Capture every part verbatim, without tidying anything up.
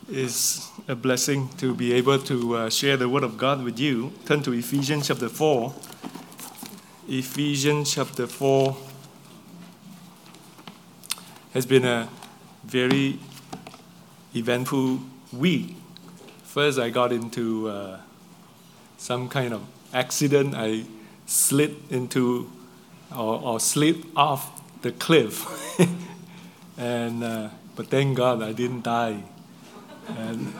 It's a blessing to be able to uh, share the Word of God with you. Turn to Ephesians chapter four. Ephesians chapter four has been a very eventful week. First, I got into uh, some kind of accident. I slid into or, or slid off the cliff. and uh, But thank God I didn't die. And,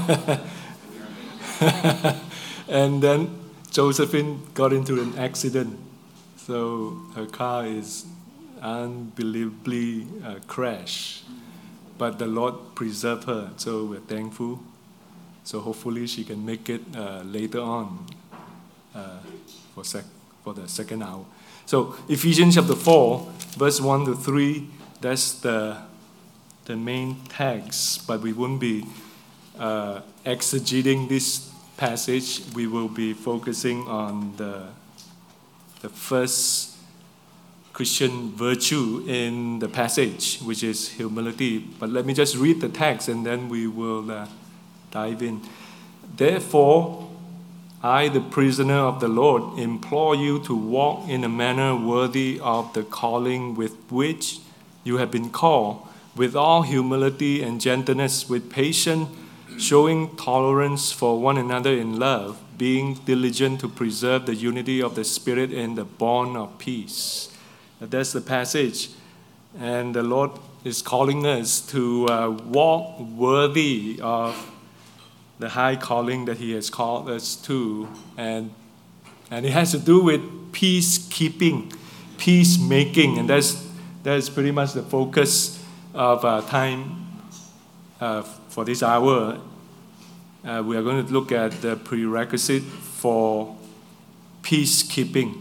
and then Josephine got into an accident. So her car is unbelievably uh, crashed. But the Lord preserved her, so we're thankful. So hopefully she can make it uh, later on uh, for, sec- for the second hour. So Ephesians chapter four, verse one to three, that's the, the main text, but we won't be uh, exegeting this passage. We will be focusing on the, the first Christian virtue in the passage, which is humility. But let me just read the text and then we will uh, dive in. Therefore, I, the prisoner of the Lord, implore you to walk in a manner worthy of the calling with which you have been called, with all humility and gentleness, with patience, showing tolerance for one another in love, being diligent to preserve the unity of the Spirit in the bond of peace. That's the passage. And the Lord is calling us to uh, walk worthy of the high calling that He has called us to. And, and it has to do with peacekeeping, peacemaking. And that's, that's pretty much the focus of our time uh, for this hour. Uh, we are going to look at the prerequisite for peacekeeping,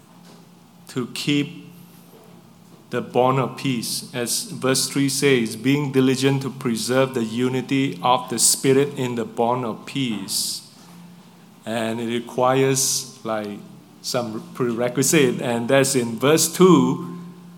to keep the bond of peace. As verse three says, being diligent to preserve the unity of the Spirit in the bond of peace. And it requires like some prerequisite, and that's in verse two.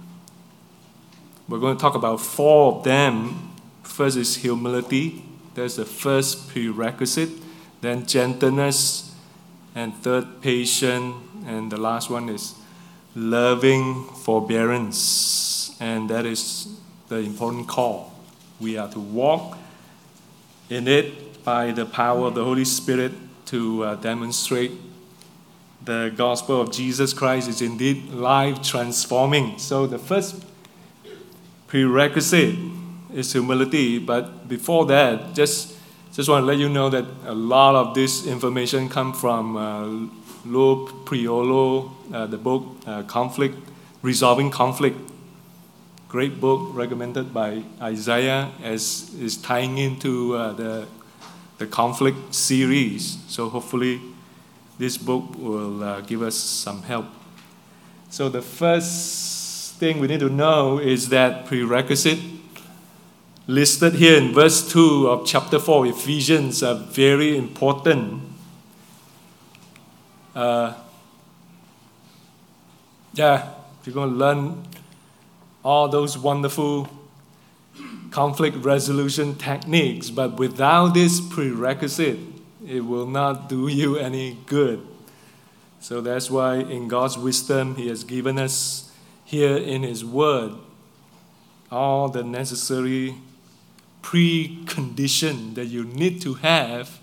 We're going to talk about four of them. First is humility. That's the first prerequisite. Then gentleness. And third, patience. And the last one is loving forbearance. And that is the important call. We are to walk in it by the power of the Holy Spirit to uh, demonstrate the gospel of Jesus Christ is indeed life transforming. So the first prerequisite is humility, but before that, just just want to let you know that a lot of this information comes from uh, Lou Priolo, uh, the book uh, Conflict, Resolving Conflict. Great book recommended by Isaiah as is tying into uh, the the conflict series. So hopefully this book will uh, give us some help. So the first thing we need to know is that prerequisite listed here in verse two of chapter four, Ephesians, are very important. Uh, yeah, you're going to learn all those wonderful conflict resolution techniques, but without this prerequisite, it will not do you any good. So that's why in God's wisdom, He has given us here in His Word all the necessary precondition that you need to have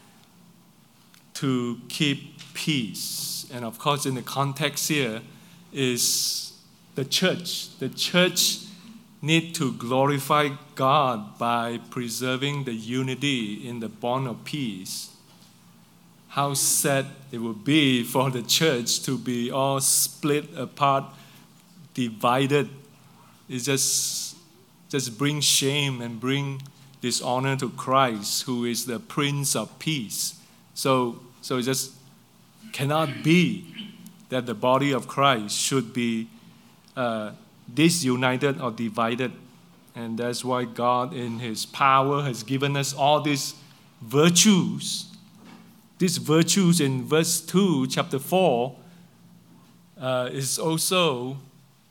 to keep peace. And of course, in the context here is the church. The church need to glorify God by preserving the unity in the bond of peace. How sad it would be for the church to be all split apart, divided. It just just bring shame and bring dishonor to Christ, who is the Prince of Peace. So, so it just cannot be that the body of Christ should be uh, disunited or divided. And that's why God in His power has given us all these virtues. These virtues in verse two, chapter four, uh, is also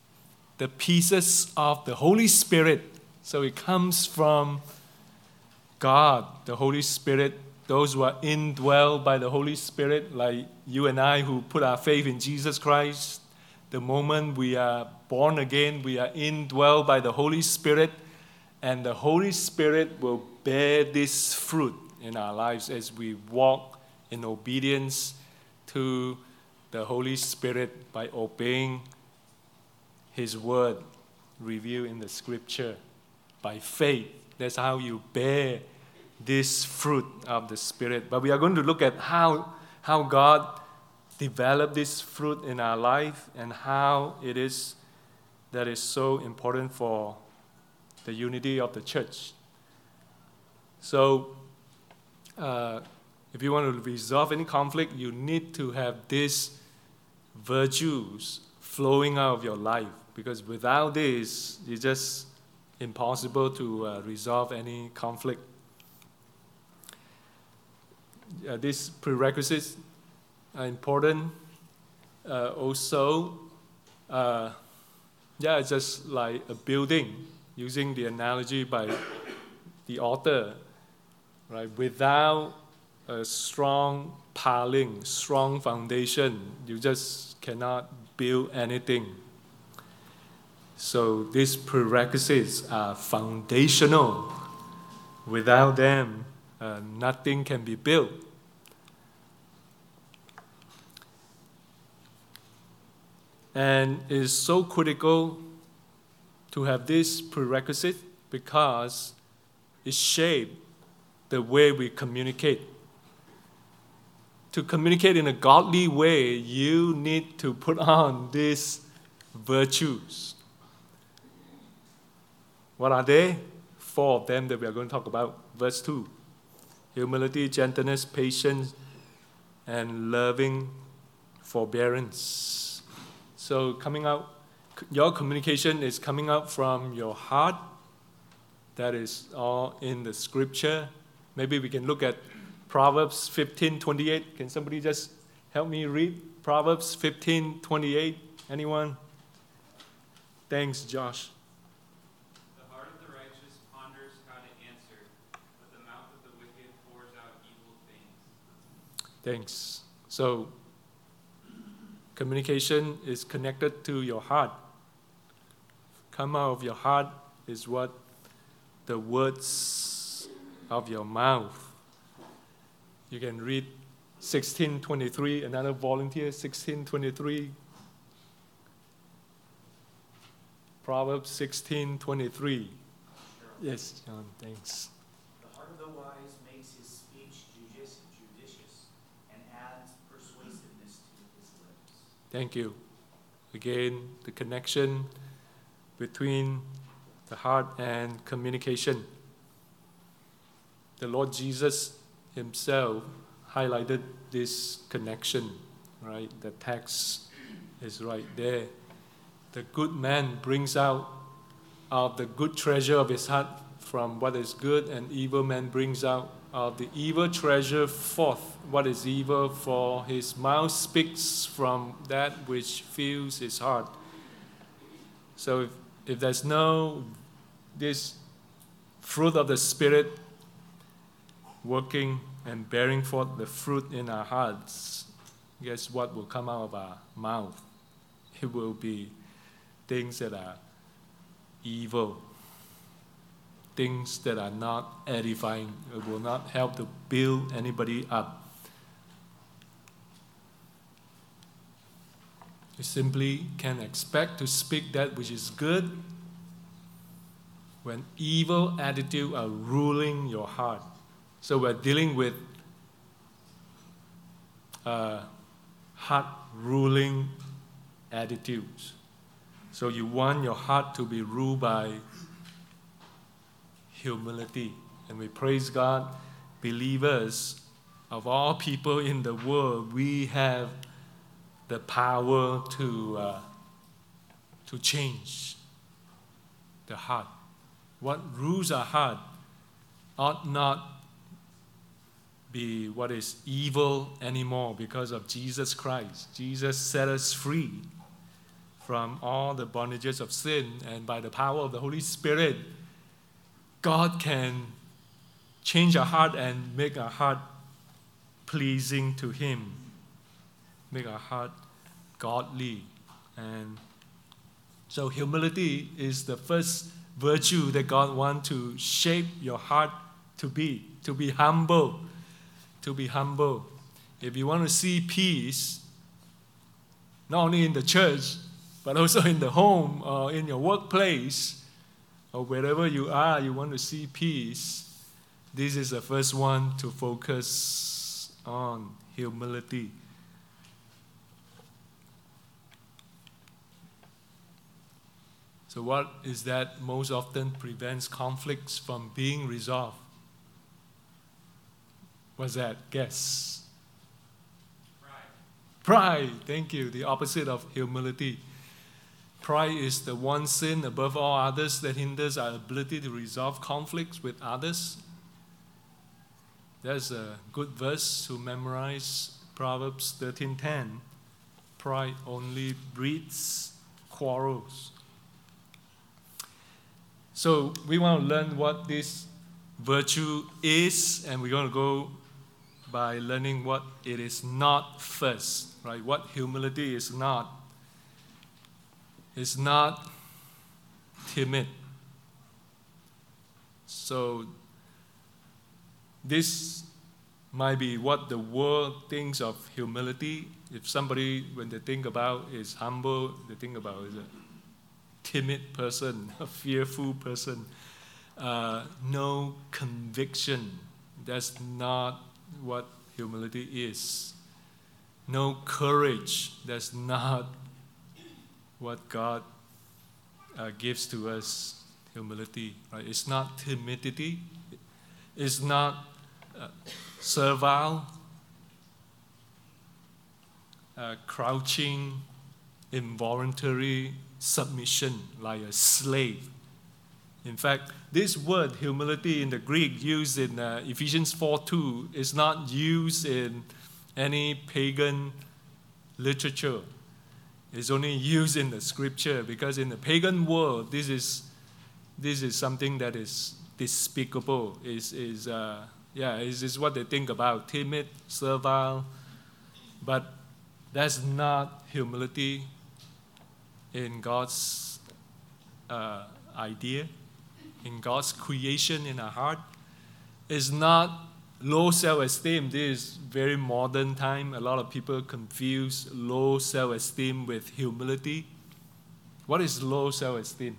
the pieces of the Holy Spirit. So it comes from God, the Holy Spirit, those who are indwelled by the Holy Spirit, like you and I who put our faith in Jesus Christ, the moment we are born again, we are indwelled by the Holy Spirit, and the Holy Spirit will bear this fruit in our lives as we walk in obedience to the Holy Spirit by obeying His word revealed in the Scripture. By faith, that's how you bear this fruit of the Spirit. But we are going to look at how, how God developed this fruit in our life and how it is that is so important for the unity of the church. So, uh, if you want to resolve any conflict, you need to have these virtues flowing out of your life, because without this, it's just impossible to uh, resolve any conflict. Uh, these prerequisites are important. Uh, also, uh, yeah, it's just like a building, using the analogy by the author, right? Without a strong piling, strong foundation, you just cannot build anything. So these prerequisites are foundational. Without them, uh, nothing can be built. And it is so critical to have this prerequisite because it shapes the way we communicate. To communicate in a godly way, you need to put on these virtues. What are they? Four of them that we are going to talk about. Verse two. Humility, gentleness, patience, and loving forbearance. So coming out, your communication is coming out from your heart. That is all in the Scripture. Maybe we can look at Proverbs fifteen twenty-eight. Can somebody just help me read Proverbs fifteen twenty-eight? Anyone? Thanks, Josh. The heart of the righteous ponders how to answer, but the mouth of the wicked pours out evil things. Thanks. So, communication is connected to your heart. Come out of your heart is what the words of your mouth. You can read sixteen twenty-three, another volunteer, sixteen twenty-three. Proverbs sixteen twenty-three. Yes, John, thanks. The heart of the wise makes his speech judicious, judicious and adds persuasiveness to his lips. Thank you. Again, the connection between the heart and communication. The Lord Jesus Himself highlighted this connection, right? The text is right there. The good man brings out of the good treasure of his heart from what is good, and evil man brings out of the evil treasure forth what is evil, for his mouth speaks from that which fills his heart. So if, if there's no this fruit of the Spirit working and bearing forth the fruit in our hearts, guess what will come out of our mouth? It will be things that are evil, things that are not edifying. It will not help to build anybody up. You simply can expect to speak that which is good when evil attitudes are ruling your heart. So we're dealing with uh, heart-ruling attitudes. So you want your heart to be ruled by humility. And we praise God, believers of all people in the world, we have the power to, uh, to change the heart. What rules our heart ought not be what is evil anymore because of Jesus Christ. Jesus set us free from all the bondages of sin, and by the power of the Holy Spirit, God can change our heart and make our heart pleasing to Him, make our heart godly. And so humility is the first virtue that God wants to shape your heart to be, to be humble, to be humble. If you want to see peace, not only in the church, but also in the home or in your workplace, or wherever you are, you want to see peace, this is the first one to focus on, humility. So what is that most often prevents conflicts from being resolved? What's that? Guess. Pride. Pride, thank you, the opposite of humility. Pride is the one sin above all others that hinders our ability to resolve conflicts with others. There's a good verse to memorize, Proverbs thirteen ten. Pride only breeds quarrels. So we want to learn what this virtue is, and we're going to go by learning what it is not first, right? What humility is not. It's not timid. So this might be what the world thinks of humility. If somebody, when they think about is humble, they think about is a timid person, a fearful person, uh, no conviction. That's not what humility is. No courage. That's not what God uh, gives to us, humility. Right? It's not timidity. It's not uh, servile, uh, crouching, involuntary submission like a slave. In fact, this word humility in the Greek used in uh, Ephesians four two is not used in any pagan literature. It's only used in the scripture because in the pagan world, this is this is something that is despicable. Is is uh, yeah, is is what they think about, timid, servile. But that's not humility in God's uh, idea, in God's creation in our heart. It's not low self-esteem. This is very modern time. A lot of people confuse low self-esteem with humility. What is low self-esteem?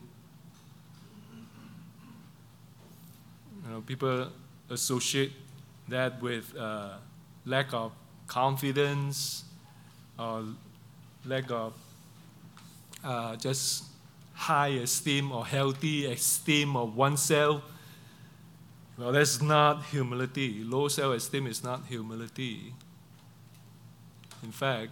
You know, people associate that with uh, lack of confidence or lack of uh, just high esteem or healthy esteem of oneself. Well, that's not humility. Low self-esteem is not humility. In fact,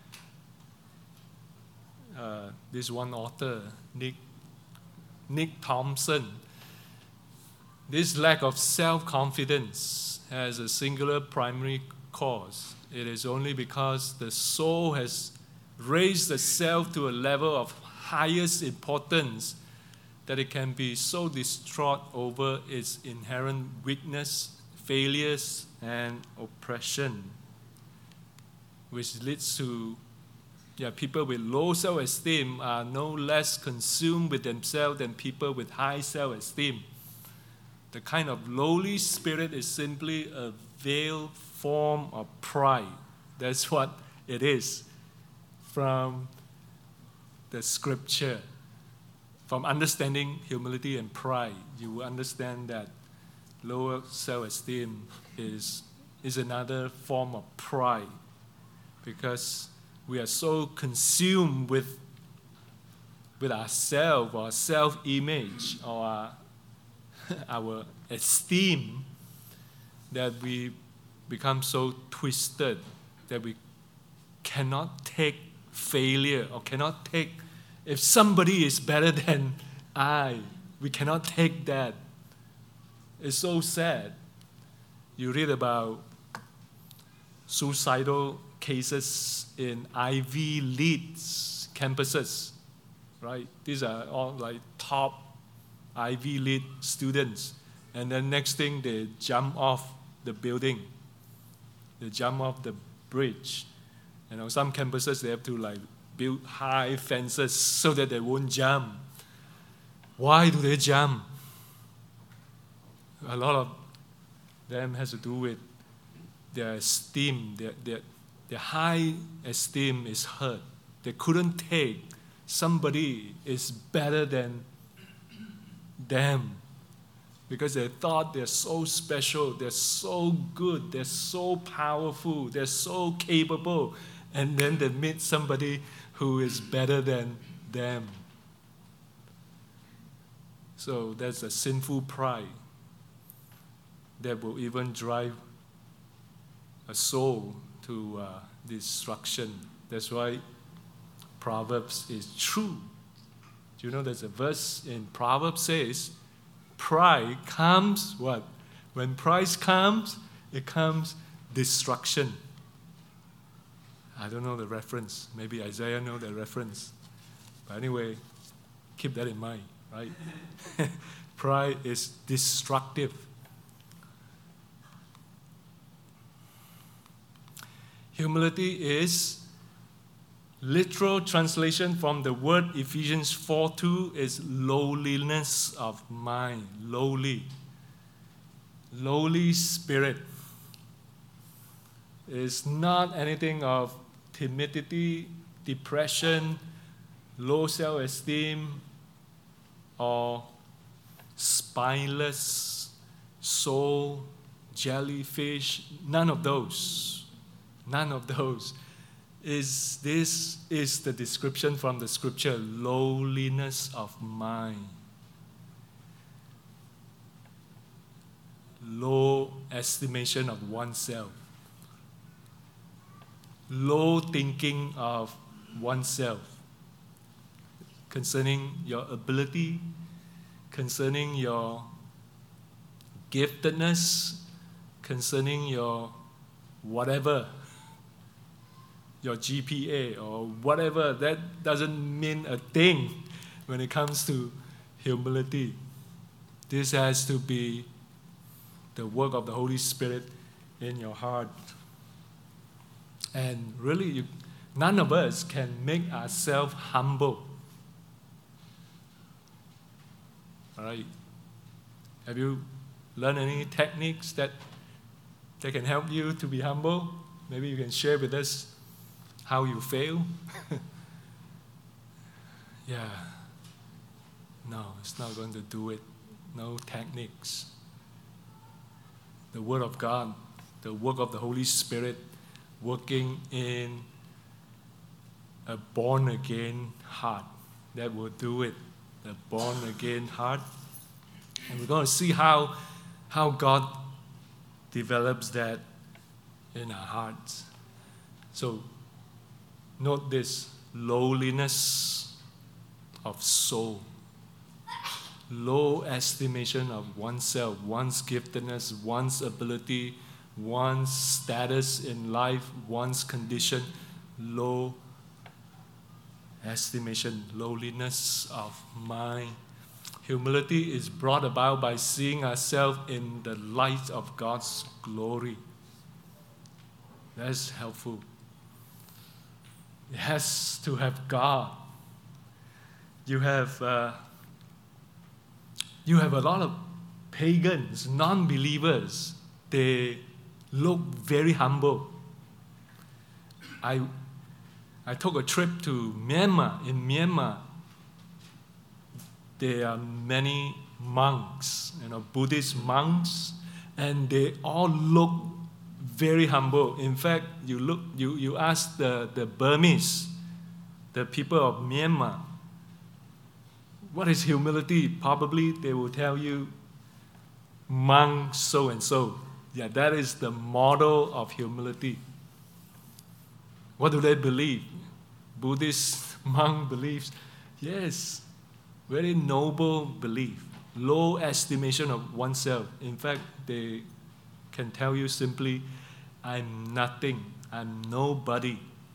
uh, this one author, Nick, Nick Thompson, this lack of self-confidence has a singular primary cause. It is only because the soul has raised the self to a level of highest importance that it can be so distraught over its inherent weakness, failures, and oppression, which leads to yeah, people with low self-esteem are no less consumed with themselves than people with high self-esteem. The kind of lowly spirit is simply a veiled form of pride. That's what it is from the scripture. From understanding humility and pride, you will understand that lower self-esteem is, is another form of pride, because we are so consumed with, with ourselves, our self-image, or our, our esteem, that we become so twisted that we cannot take failure or cannot take if somebody is better than I. We cannot take that. It's so sad. You read about suicidal cases in Ivy League campuses, right? These are all like top Ivy League students. And then next thing, they jump off the building. They jump off the bridge. You know, some campuses, they have to like build high fences so that they won't jump. Why do they jump? A lot of them has to do with their esteem. Their, their, their high esteem is hurt. They couldn't take somebody is better than them because they thought they're so special, they're so good, they're so powerful, they're so capable, and then they meet somebody who is better than them. So that's a sinful pride that will even drive a soul to uh, destruction. That's why Proverbs is true. Do you know there's a verse in Proverbs says, pride comes what? When pride comes, it comes destruction. I don't know the reference. Maybe Isaiah knows the reference. But anyway, keep that in mind, right? Pride is destructive. Humility is literal translation from the word Ephesians four two is lowliness of mind. Lowly. Lowly spirit. It's not anything of timidity, depression, low self-esteem, or spineless soul, jellyfish. None of those. None of those. Is this is the description from the scripture, lowliness of mind. Low estimation of oneself. Low thinking of oneself concerning your ability, concerning your giftedness, concerning your whatever, your G P A or whatever. That doesn't mean a thing when it comes to humility. This has to be the work of the Holy Spirit in your heart. And really, you, none of us can make ourselves humble. All right? Have you learned any techniques that, that can help you to be humble? Maybe you can share with us how you fail. Yeah. No, it's not going to do it. No techniques. The Word of God, the work of the Holy Spirit, working in a born-again heart. That will do it. The born-again heart. And we're going to see how, how God develops that in our hearts. So, note this, lowliness of soul. Low estimation of oneself, one's giftedness, one's ability, one's status in life, one's condition. Low estimation, lowliness of mind. Humility is brought about by seeing ourselves in the light of God's glory. That's helpful. It has to have God. You have uh, you have a lot of pagans, non-believers. They look very humble. I I took a trip to Myanmar. In Myanmar, there are many monks, you know, Buddhist monks, and they all look very humble. In fact, you look, you, you ask the, the Burmese, the people of Myanmar, what is humility? Probably they will tell you, monk so and so. Yeah, that is the model of humility. What do they believe? Buddhist monk believes, yes, very noble belief, low estimation of oneself. In fact, they can tell you simply, I'm nothing, I'm nobody.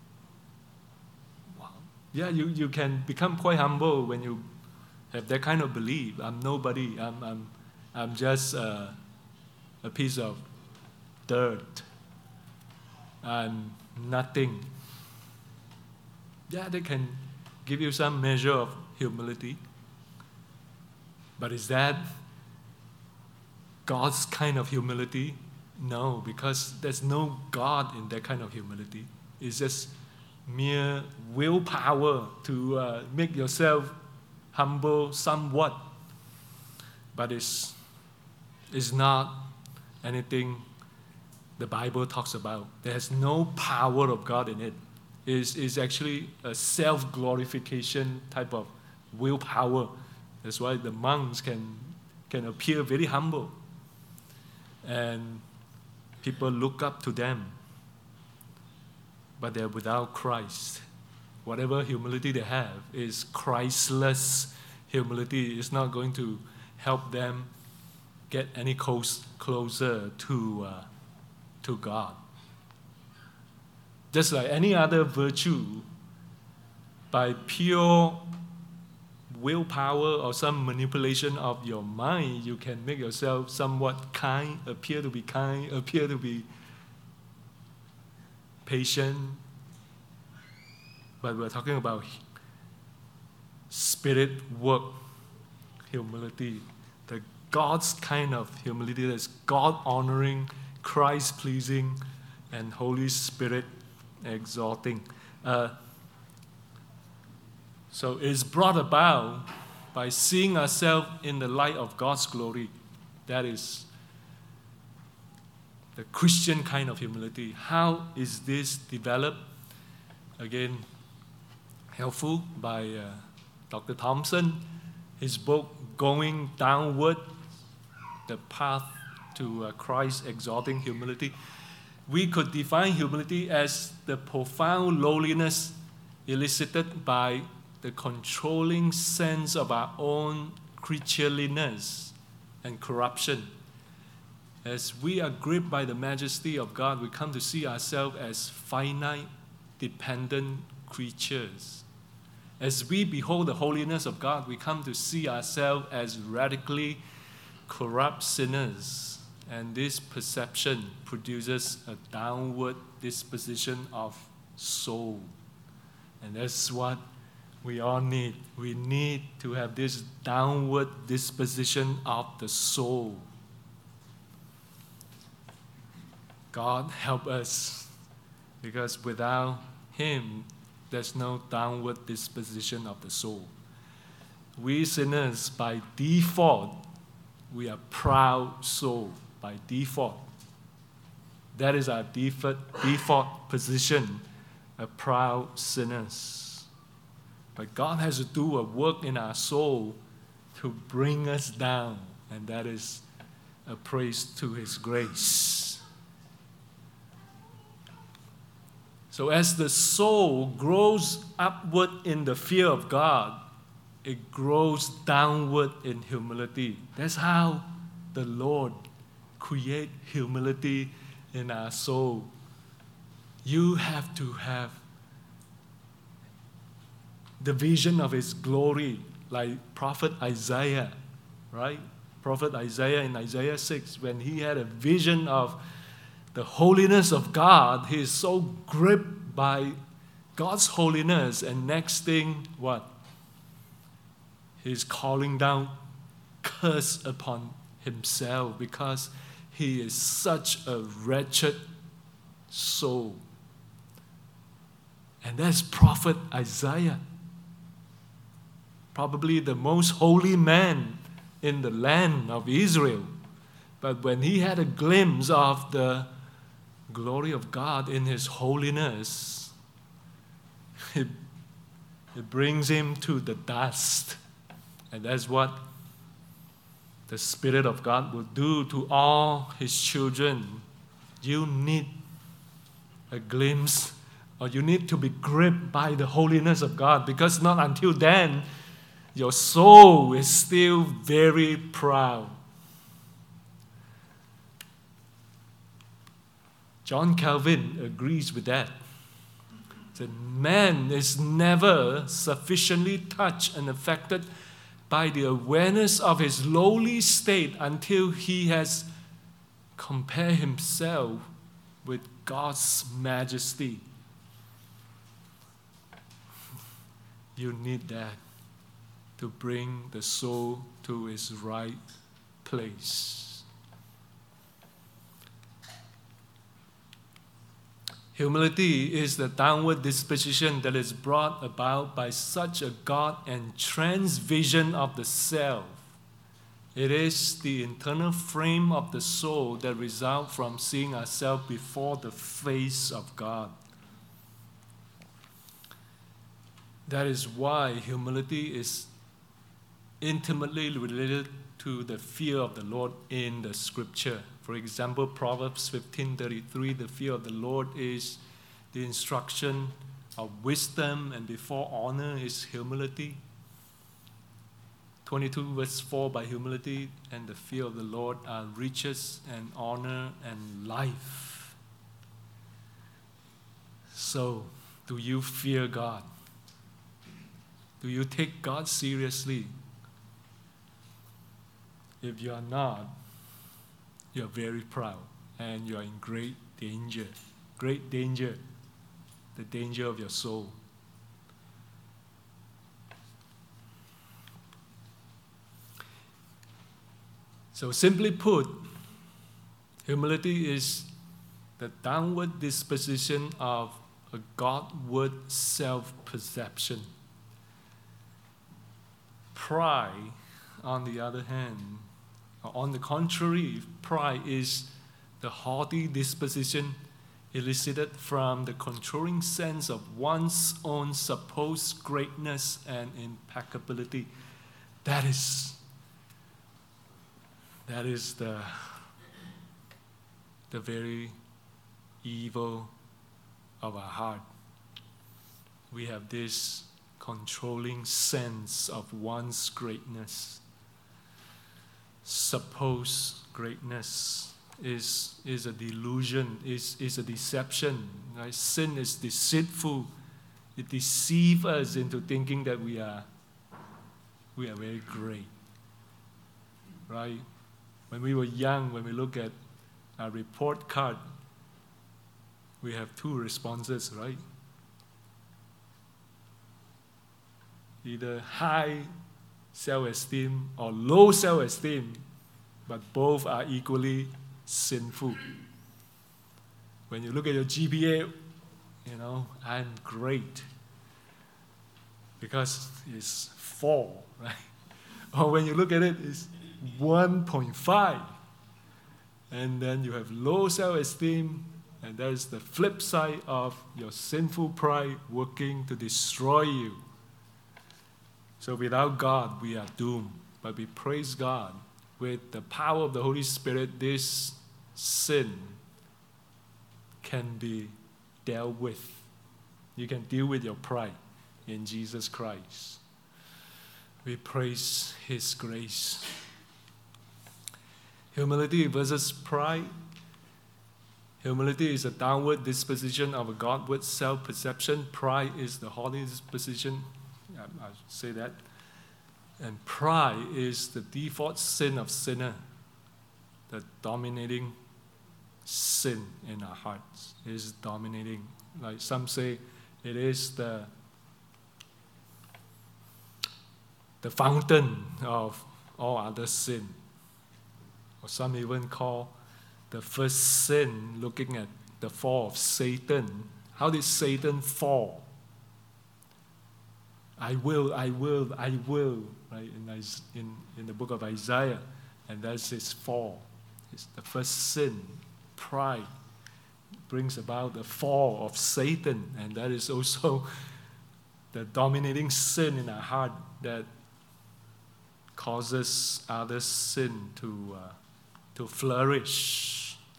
Wow. Yeah, you, you can become quite humble when you have that kind of belief. I'm nobody, I'm, I'm, I'm just uh, a piece of dirt and nothing. Yeah, they can give you some measure of humility. But is that God's kind of humility? No, because there's no God in that kind of humility. It's just mere willpower to uh, make yourself humble somewhat. But it's, it's not anything the Bible talks about. There's no power of God in it. It's, it's actually a self-glorification type of willpower. That's why the monks can, can appear very humble. And people look up to them. But they're without Christ. Whatever humility they have is Christless humility. It's not going to help them get any close, closer to, uh, to God. Just like any other virtue, by pure willpower or some manipulation of your mind, you can make yourself somewhat kind, appear to be kind, appear to be patient. But we're talking about spirit work humility, the God's kind of humility that's God-honoring, Christ-pleasing, and Holy Spirit exalting. Uh, so it's brought about by seeing ourselves in the light of God's glory. That is the Christian kind of humility. How is this developed? Again, helpful by uh, Doctor Thompson. His book, Going Downward, The Path to uh, Christ Exalting Humility. We could define humility as the profound lowliness elicited by the controlling sense of our own creatureliness and corruption. As we are gripped by the majesty of God, we come to see ourselves as finite, dependent creatures. As we behold the holiness of God, we come to see ourselves as radically corrupt sinners. And this perception produces a downward disposition of soul. And that's what we all need. We need to have this downward disposition of the soul. God help us, because without Him, there's no downward disposition of the soul. We sinners, by default, we are proud soul by default. That is our default, default position, a proud sinners. But God has to do a work in our soul to bring us down, and that is a praise to His grace. So as the soul grows upward in the fear of God, it grows downward in humility. That's how the Lord creates humility in our soul. You have to have the vision of His glory, like Prophet Isaiah, right? Prophet Isaiah in Isaiah six, when he had a vision of the holiness of God, he is so gripped by God's holiness, and next thing, what? He's calling down curse upon himself because he is such a wretched soul. And that's Prophet Isaiah, probably the most holy man in the land of Israel. But when he had a glimpse of the glory of God in His holiness, it, it brings him to the dust. And that's what the Spirit of God will do to all His children. You need a glimpse, or you need to be gripped by the holiness of God, because not until then, your soul is still very proud. John Calvin agrees with that. That man is never sufficiently touched and affected by the awareness of his lowly state until he has compared himself with God's majesty. You need that to bring the soul to its right place. Humility is the downward disposition that is brought about by such a God-entranced vision of the self. It is the internal frame of the soul that results from seeing ourselves before the face of God. That is why humility is intimately related to the fear of the Lord in the Scripture. For example, Proverbs fifteen thirty-three, the fear of the Lord is the instruction of wisdom, and before honor is humility. twenty-two verse four, by humility and the fear of the Lord are riches and honor and life. So, do you fear God? Do you take God seriously? If you are not, you are very proud and you are in great danger. Great danger. The danger of your soul. So simply put, humility is the downward disposition of a Godward self-perception. Pride, on the other hand, or on the contrary, pride is the haughty disposition elicited from the controlling sense of one's own supposed greatness and impeccability. That is, that is the, the very evil of our heart. We have this controlling sense of one's greatness. Supposed greatness is, is a delusion, is, is a deception. Right? Sin is deceitful. It deceives us into thinking that we are, we are very great. Right? When we were young, when we look at a report card, we have two responses, right? Either high self-esteem or low self-esteem, but both are equally sinful. When you look at your G P A, you know, I'm great because it's four, right? Or when you look at it, it's one point five. And then you have low self-esteem, and that is the flip side of your sinful pride working to destroy you. So without God, we are doomed. But we praise God. With the power of the Holy Spirit, this sin can be dealt with. You can deal with your pride in Jesus Christ. We praise His grace. Humility versus pride. Humility is a downward disposition of a Godward self-perception. Pride is the haughty disposition. I should say that. And pride is the default sin of sinner, the dominating sin in our hearts. It is dominating. Like some say, it is the, the fountain of all other sin. Or some even call the first sin, looking at the fall of Satan. How did Satan fall? I will, I will, I will, right? In, in, in the book of Isaiah, and that's his fall. It's the first sin, pride, brings about the fall of Satan, and that is also the dominating sin in our heart that causes other sin to, uh, to flourish.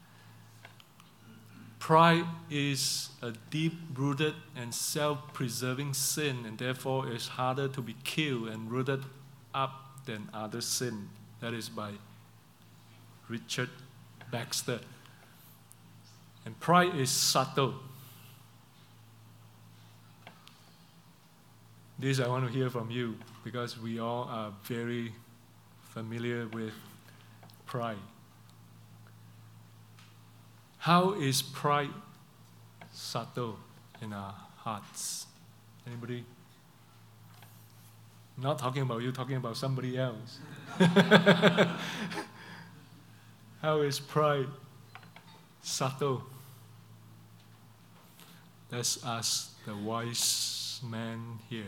Pride is a deep-rooted and self-preserving sin, and therefore is harder to be killed and rooted up than other sin. That is by Richard Baxter. And pride is subtle. This I want to hear from you because we all are very familiar with pride. How is pride subtle in our hearts? Anybody? Not talking about you, talking about somebody else. How is pride subtle? Let's ask the wise man here.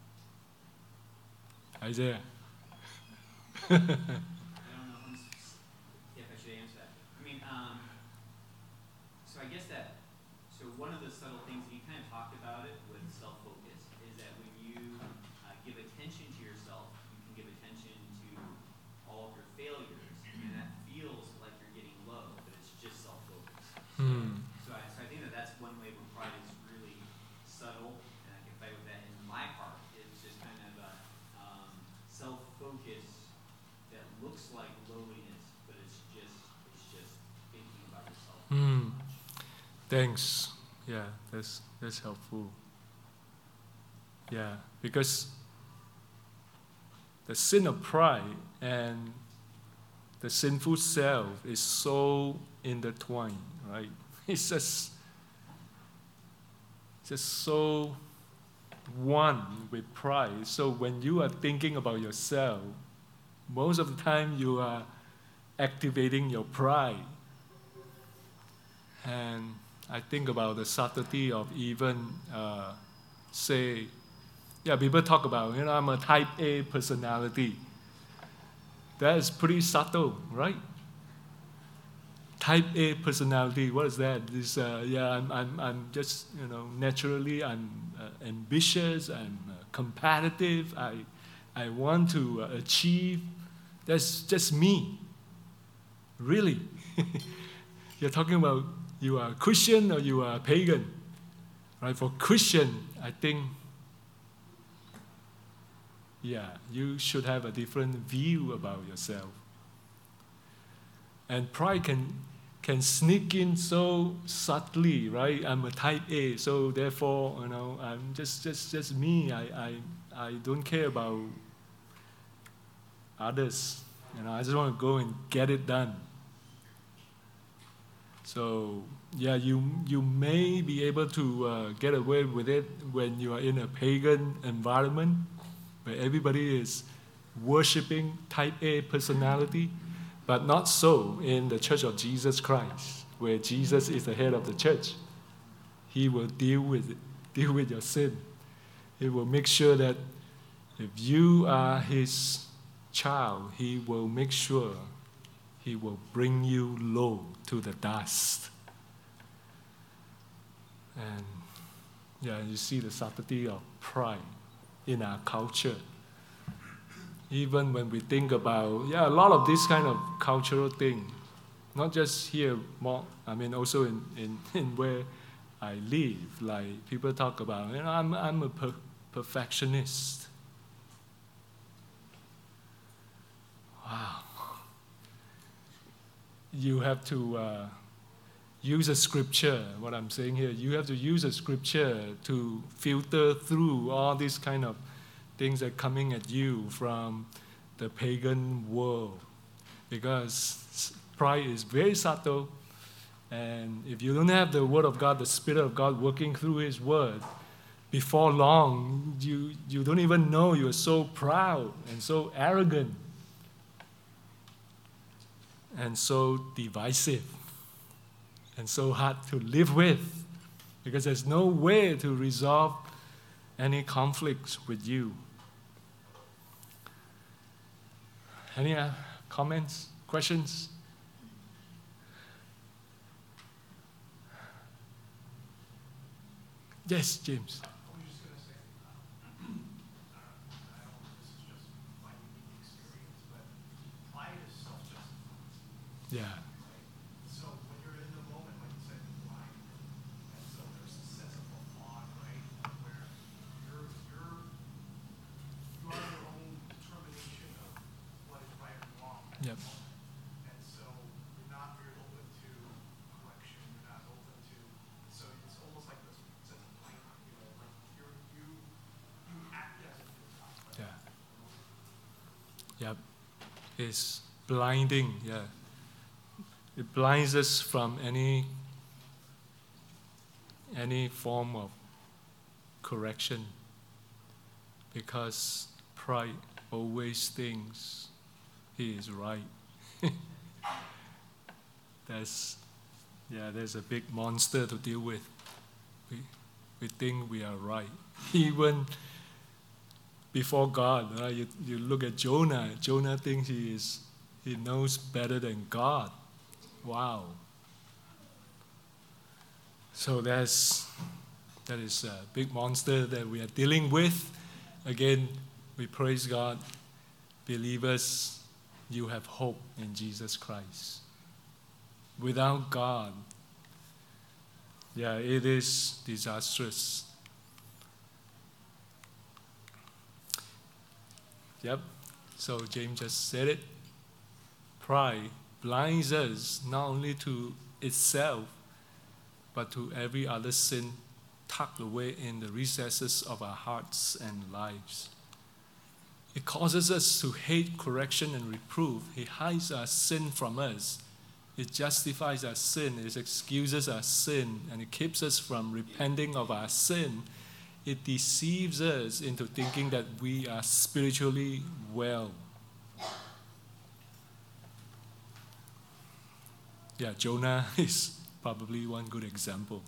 Isaiah. I don't know who's, if I should answer that. I mean, um, so I guess that, so one of the subtle things, you kind of talked about it with self-focus, is that when you uh, give attention to yourself, you can give attention to all of your failures, and that feels like you're getting low, but it's just self-focus. Hmm. So I, so I think that that's one way where pride is really subtle, and I can fight with that in my heart. It's just kind of a um, self-focus that looks like lowliness, but it's just it's just thinking about yourself. Hmm. Thanks. Yeah, that's that's helpful. Yeah, because the sin of pride and the sinful self is so intertwined, right? It's just, just so one with pride. So when you are thinking about yourself, most of the time you are activating your pride. And I think about the subtlety of even, uh, say, yeah, people talk about, you know, I'm a type A personality. That is pretty subtle, right? Type A personality, what is that? This, uh, yeah, I'm, I'm, I'm just, you know, naturally I'm uh, ambitious, I'm uh, competitive, I, I want to uh, achieve. That's just me. Really? You're talking about you are Christian or you are pagan, right? For Christian, I think, yeah, you should have a different view about yourself. And pride can can sneak in so subtly, right? I'm a type A, so therefore, you know, I'm just just just me. I I I don't care about others. You know, I just want to go and get it done. So yeah, you you may be able to uh, get away with it when you are in a pagan environment where everybody is worshiping type A personality. But not so in the Church of Jesus Christ, where Jesus is the head of the church. He will deal with it, deal with your sin. He will make sure that if you are his child, he will make sure he will bring you low to the dust. And yeah, you see the subtlety of pride in our culture. Even when we think about, yeah, a lot of this kind of cultural thing, not just here, more, I mean, also in, in, in where I live, like people talk about, you know, I'm, I'm a per- perfectionist. Wow. You have to uh, use a scripture, what I'm saying here, you have to use a scripture to filter through all these kind of things that are coming at you from the pagan world, because pride is very subtle, and if you don't have the Word of God, the Spirit of God working through His Word, before long, you, you don't even know you're so proud and so arrogant and so divisive and so hard to live with, because there's no way to resolve any conflicts with you. Any uh, comments, questions? Yes, James. I was just going to say, um, I don't know if this is just my unique experience, but pride is self-justification. Yeah. Right? So when you're in the moment, like you said, you're blind, and so there's a sense of a fog, right, where you're you're you are your own determination of what is right and wrong. at the Yep. moment. And so you're not very open to correction. You're not open to. So it's almost like this sense of blank, you know, like you're you you act Yep. It's blinding, yeah. It blinds us from any any form of correction, because pride always thinks he is right. That's yeah, there's a big monster to deal with. We we think we are right. Even before God, right? You, you look at Jonah. Jonah thinks he is he knows better than God. Wow. So that's that is a big monster that we are dealing with. Again, we praise God. Believers, you have hope in Jesus Christ. Without God, yeah, it is disastrous. Yep. So James just said it. Pride blinds us not only to itself, but to every other sin tucked away in the recesses of our hearts and lives. It causes us to hate correction and reproof. It hides our sin from us. It justifies our sin. It excuses our sin. And it keeps us from repenting of our sin. It deceives us into thinking that we are spiritually well. Yeah, Jonah is probably one good example.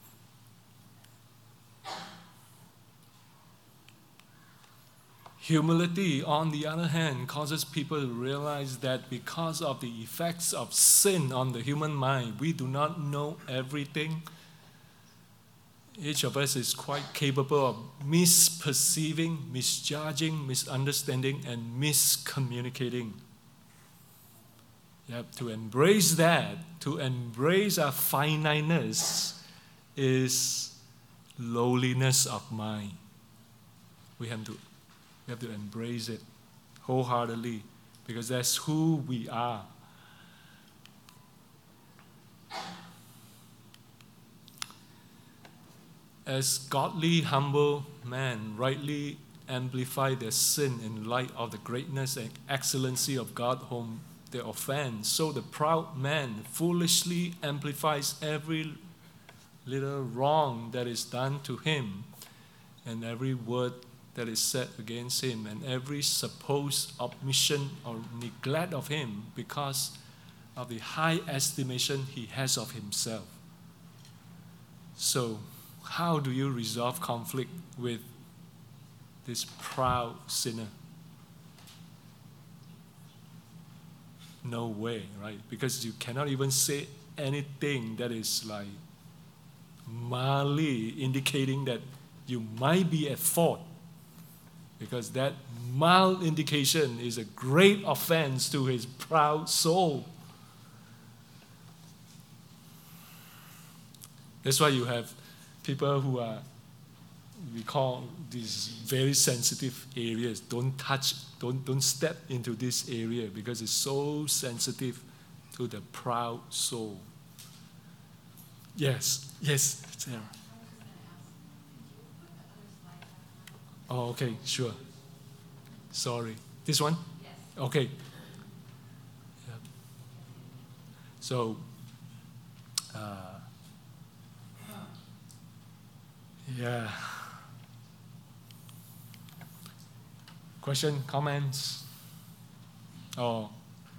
Humility, on the other hand, causes people to realize that because of the effects of sin on the human mind, we do not know everything. Each of us is quite capable of misperceiving, misjudging, misunderstanding, and miscommunicating. You have to embrace that. To embrace our finiteness is lowliness of mind. We have to, we have to embrace it wholeheartedly, because that's who we are. As godly, humble men rightly amplify their sin in light of the greatness and excellency of God whom they offend, so the proud man foolishly amplifies every little wrong that is done to him, and every word that is said against him, and every supposed omission or neglect of him, because of the high estimation he has of himself. So, how do you resolve conflict with this proud sinner? No way, right? Because you cannot even say anything that is like mildly indicating that you might be at fault, because that mild indication is a great offense to his proud soul. That's why you have people who are, we call these very sensitive areas. Don't touch, don't, don't step into this area, because it's so sensitive to the proud soul. Yes, yes, Sarah. Oh, okay, sure. Sorry. This one? Yes. Okay. Yeah. So, uh, yeah. Question, comments? Oh,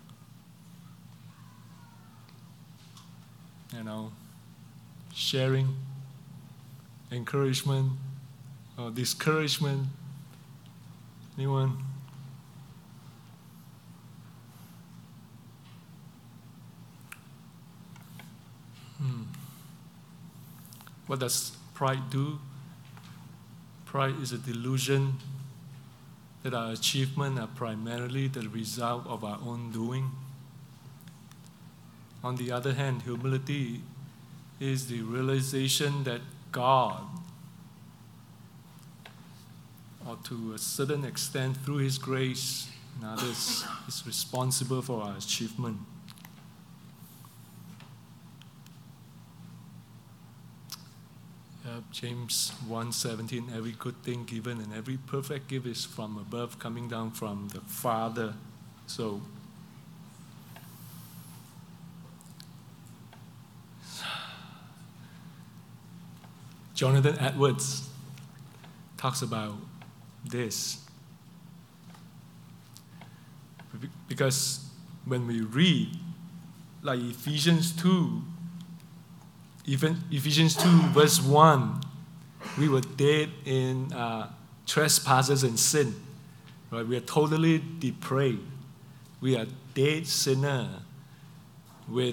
you know, sharing, encouragement, or discouragement? Anyone? Hmm. What does pride do? Pride is a delusion that our achievements are primarily the result of our own doing. On the other hand, humility is the realization that God, or to a certain extent through His grace and others, is responsible for our achievement. Uh, James one seventeen, every good thing given and every perfect gift is from above, coming down from the Father So, Jonathan Edwards talks about this. Be- Because when we read, like Ephesians two, even Ephesians two, verse one, we were dead in uh, trespasses and sin. Right? We are totally depraved. We are dead sinner with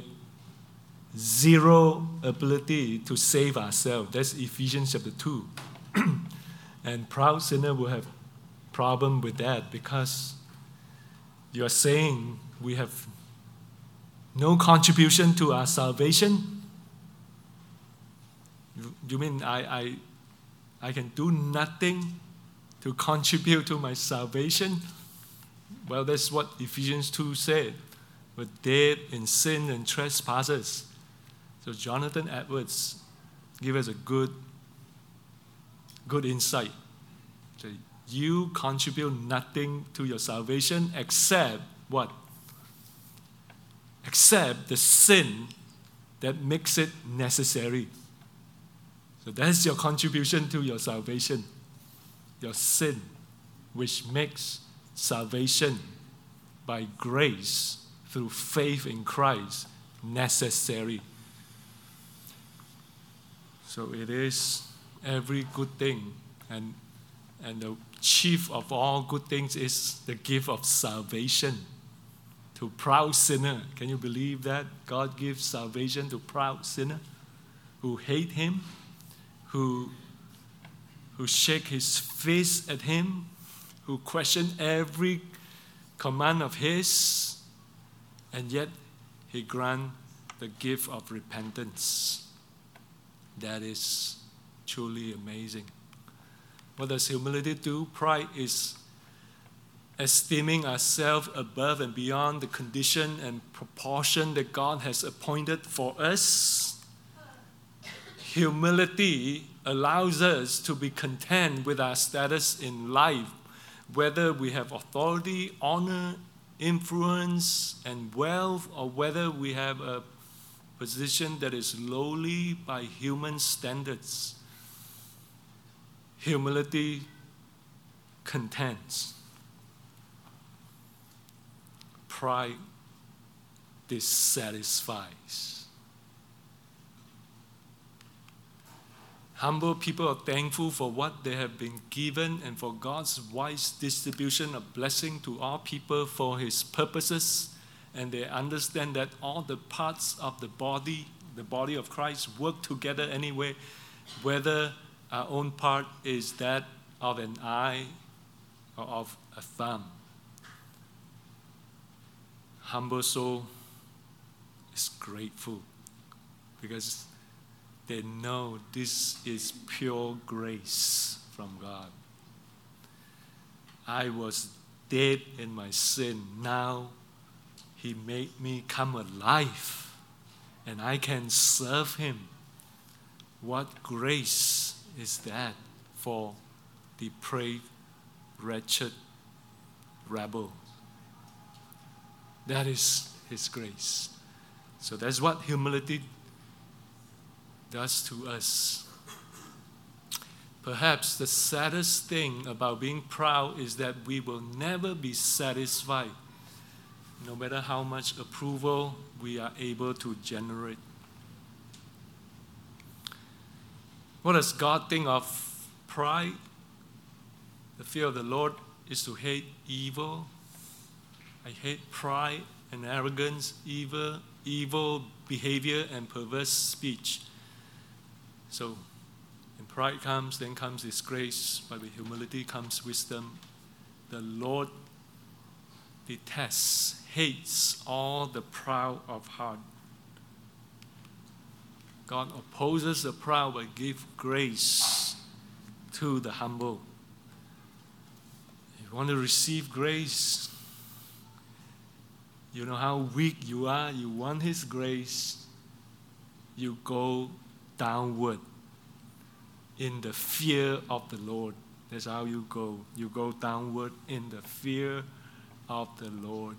zero ability to save ourselves. That's Ephesians chapter two. And proud sinner will have problem with that because you are saying we have no contribution to our salvation. You, you mean I, I, I can do nothing to contribute to my salvation? Well, that's what Ephesians two said. We're dead in sin and trespasses. So Jonathan Edwards give us a good, good insight. So you contribute nothing to your salvation except what? Except the sin that makes it necessary. So that's your contribution to your salvation. Your sin, which makes salvation by grace through faith in Christ necessary. So it is every good thing, and and the chief of all good things is the gift of salvation to proud sinner. Can you believe that? God gives salvation to proud sinner who hate him, who who shake his fist at him, who question every command of his, and yet he grant the gift of repentance. That is truly amazing. What does humility do? Pride is esteeming ourselves above and beyond the condition and proportion that God has appointed for us. Humility allows us to be content with our status in life, whether we have authority, honor, influence, and wealth, or whether we have a position that is lowly by human standards. Humility contents. Pride dissatisfies. Humble people are thankful for what they have been given and for God's wise distribution of blessing to all people for His purposes. And they understand that all the parts of the body, the body of Christ, work together anyway, whether our own part is that of an eye or of a thumb. Humble soul is grateful because they know this is pure grace from God. I was dead in my sin. Now He made me come alive, and I can serve Him. What grace is that for depraved, wretched rebel? That is His grace. So that's what humility does to us. Perhaps the saddest thing about being proud is that we will never be satisfied, no matter how much approval we are able to generate. What does God think of pride? The fear of the Lord is to hate evil. I hate pride and arrogance, evil, evil behavior, and perverse speech. So, when pride comes, then comes disgrace, but with humility comes wisdom. The Lord detests, hates all the proud of heart. God opposes the proud but gives grace to the humble. If you want to receive grace, you know how weak you are, you want His grace, you go downward in the fear of the Lord. That's how you go. You go downward in the fear of the Lord.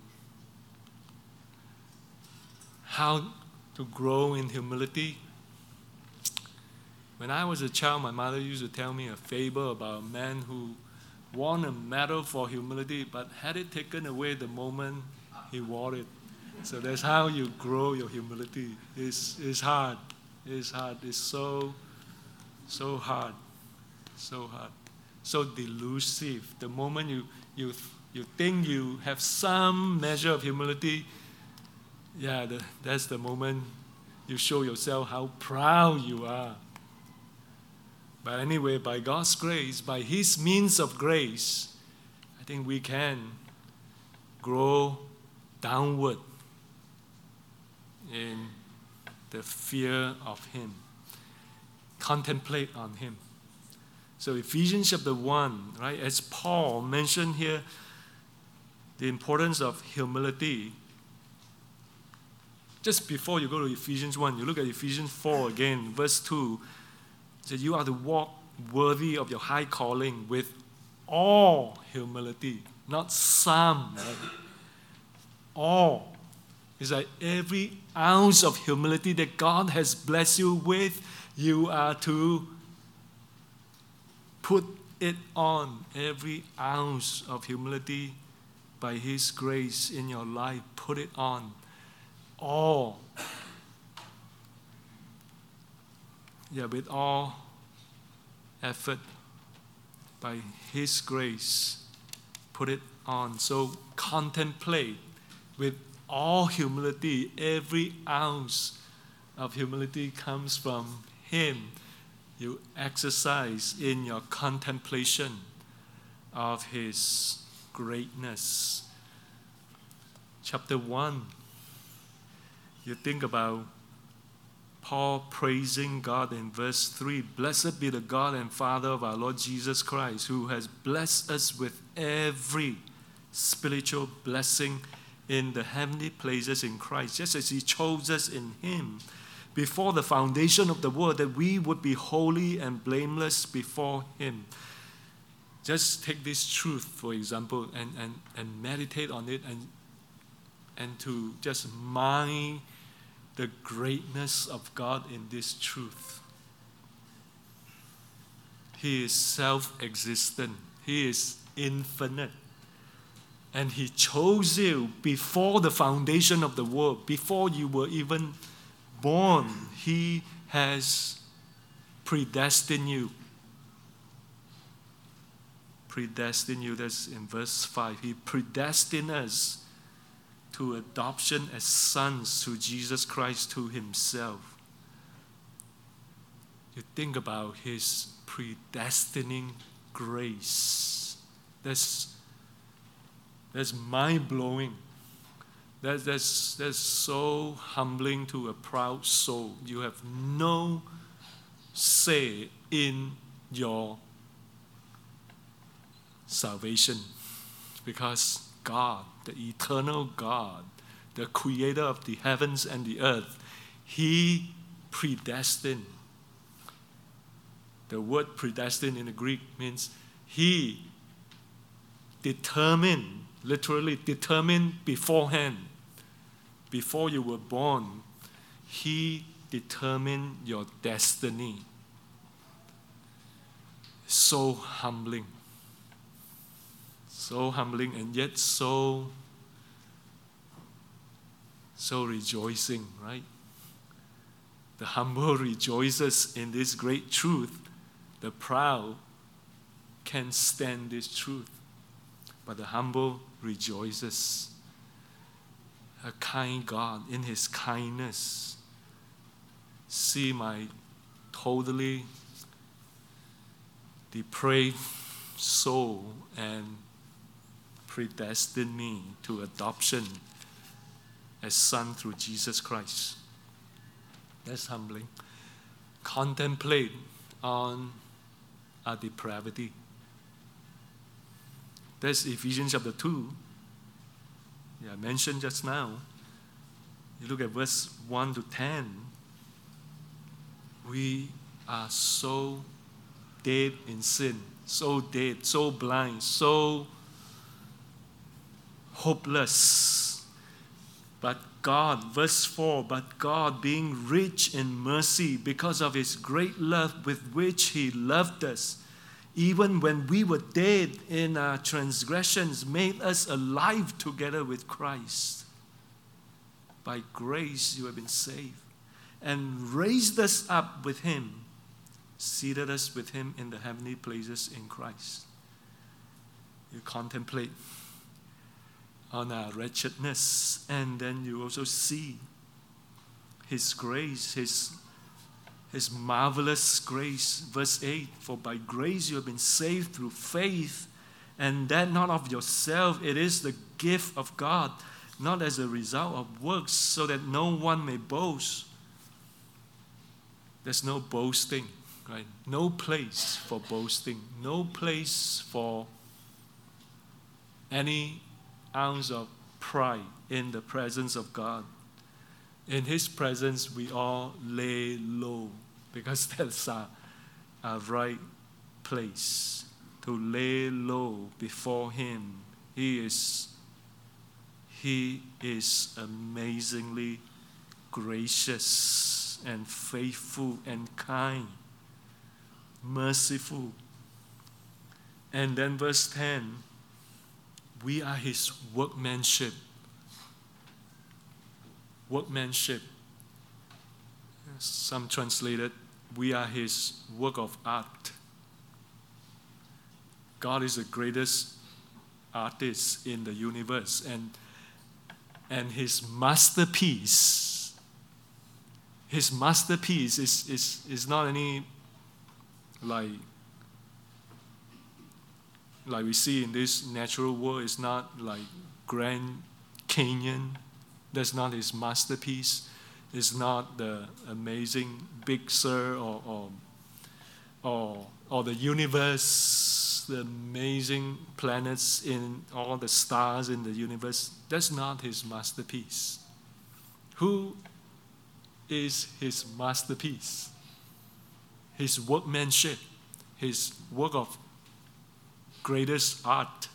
How to grow in humility? When I was a child, my mother used to tell me a fable about a man who won a medal for humility, but had it taken away the moment he wore it. So that's how you grow your humility. It's, it's hard. It's hard. It's so, so hard. So hard. So delusive. The moment you, you, you think you have some measure of humility, yeah, the, that's the moment you show yourself how proud you are. But anyway, by God's grace, by His means of grace, I think we can grow downward in the fear of Him. Contemplate on Him. So Ephesians chapter one, right, as Paul mentioned here, the importance of humility. Just before you go to Ephesians one, you look at Ephesians four again, verse two. It says, you are to walk worthy of your high calling with all humility, not some, right? All. It's like every ounce of humility that God has blessed you with, you are to put it on. Every ounce of humility by His grace in your life, put it on. All. Yeah, with all effort, by His grace, put it on. So contemplate with all humility. Every ounce of humility comes from Him. You exercise in your contemplation of His greatness. Chapter one, you think about Paul praising God in verse three. Blessed be the God and Father of our Lord Jesus Christ, who has blessed us with every spiritual blessing in the heavenly places in Christ, just as He chose us in Him before the foundation of the world, that we would be holy and blameless before Him. Just take this truth, for example, and, and, and meditate on it, and, and to just mind the greatness of God in this truth. He is self-existent. He is infinite. And He chose you before the foundation of the world, before you were even born. He has predestined you. Predestined you, that's in verse five. He predestined us to adoption as sons through Jesus Christ to Himself. You think about His predestining grace. That's, that's mind-blowing. That, that's, that's so humbling to a proud soul. You have no say in your salvation, because God, the eternal God, the creator of the heavens and the earth, He predestined. The word predestined in the Greek means He determined, literally determined beforehand. Before you were born, He determined your destiny. So humbling. So humbling, and yet so, so rejoicing, right? The humble rejoices in this great truth. The proud can't stand this truth. But the humble rejoices. A kind God, in His kindness, see my totally depraved soul and predestined me to adoption as son through Jesus Christ. That's humbling. Contemplate on our depravity. That's Ephesians chapter two. Yeah, I mentioned just now. You look at verse one to ten. We are so dead in sin, so dead, so blind, so hopeless. But God, verse four, but God, being rich in mercy because of his great love with which he loved us, even when we were dead in our transgressions, made us alive together with Christ. By grace you have been saved, and raised us up with him, seated us with him in the heavenly places in Christ. You contemplate on our wretchedness, and then you also see his grace, his, his marvelous grace. Verse eight, for by grace you have been saved through faith, and that not of yourself, it is the gift of God, not as a result of works, so that no one may boast. There's no boasting, right? No place for boasting, no place for any ounce of pride in the presence of God. In his presence, we all lay low, because that's our, our right place, to lay low before him. He is, he is amazingly gracious and faithful and kind, merciful. And then verse ten, we are his workmanship. Workmanship. Some translated, we are his work of art. God is the greatest artist in the universe, and, and his masterpiece, his masterpiece is, is, is not any like like we see in this natural world. It's not like Grand Canyon. That's not his masterpiece. It's not the amazing Big Sur or or or, or the universe, the amazing planets in all the stars in the universe. That's not his masterpiece. Who is his masterpiece? His workmanship, his work of greatest art.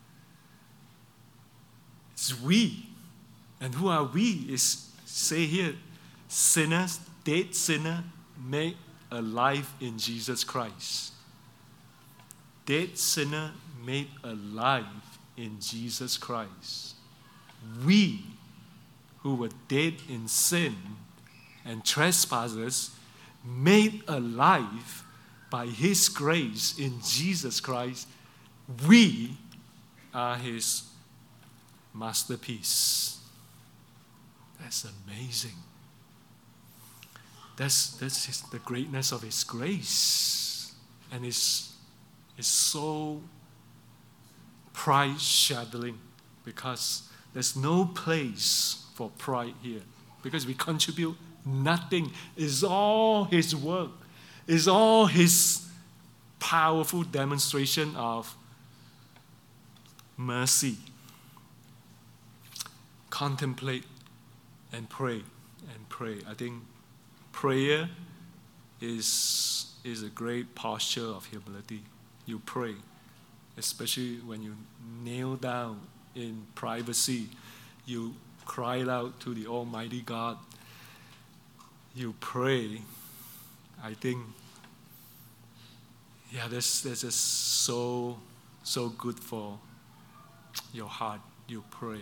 It's we. And who are we? Is say here, sinners, dead sinner, made alive in Jesus Christ. Dead sinner made alive in Jesus Christ. We, who were dead in sin and trespasses, made alive by his grace in Jesus Christ. We are his masterpiece. That's amazing. That's, that's his, the greatness of his grace. And it's, it's so pride-shattering, because there's no place for pride here, because we contribute nothing. It's all his work. It's all his powerful demonstration of mercy. Contemplate and pray and pray. I think prayer is, is a great posture of humility. You pray, especially when you kneel down in privacy. You cry out to the Almighty God. You pray. I think, yeah, that's, that's just so, so good for your heart. You pray.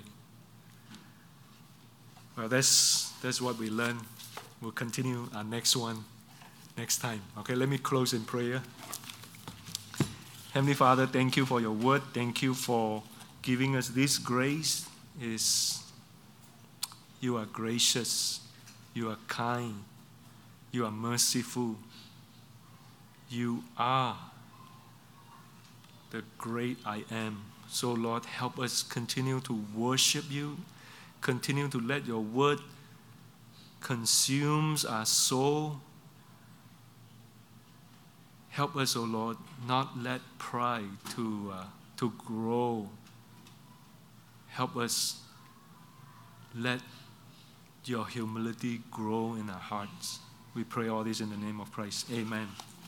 Well, that's, that's what we learned. We'll continue our next one next time. Okay, let me close in prayer. Heavenly Father, thank you for your word. Thank you for giving us this grace. Is you are gracious. You are kind. You are merciful. You are the great I am. So, Lord, help us continue to worship you. Continue to let your word consume our soul. Help us, O Lord, not let pride to, uh, to grow. Help us let your humility grow in our hearts. We pray all this in the name of Christ. Amen.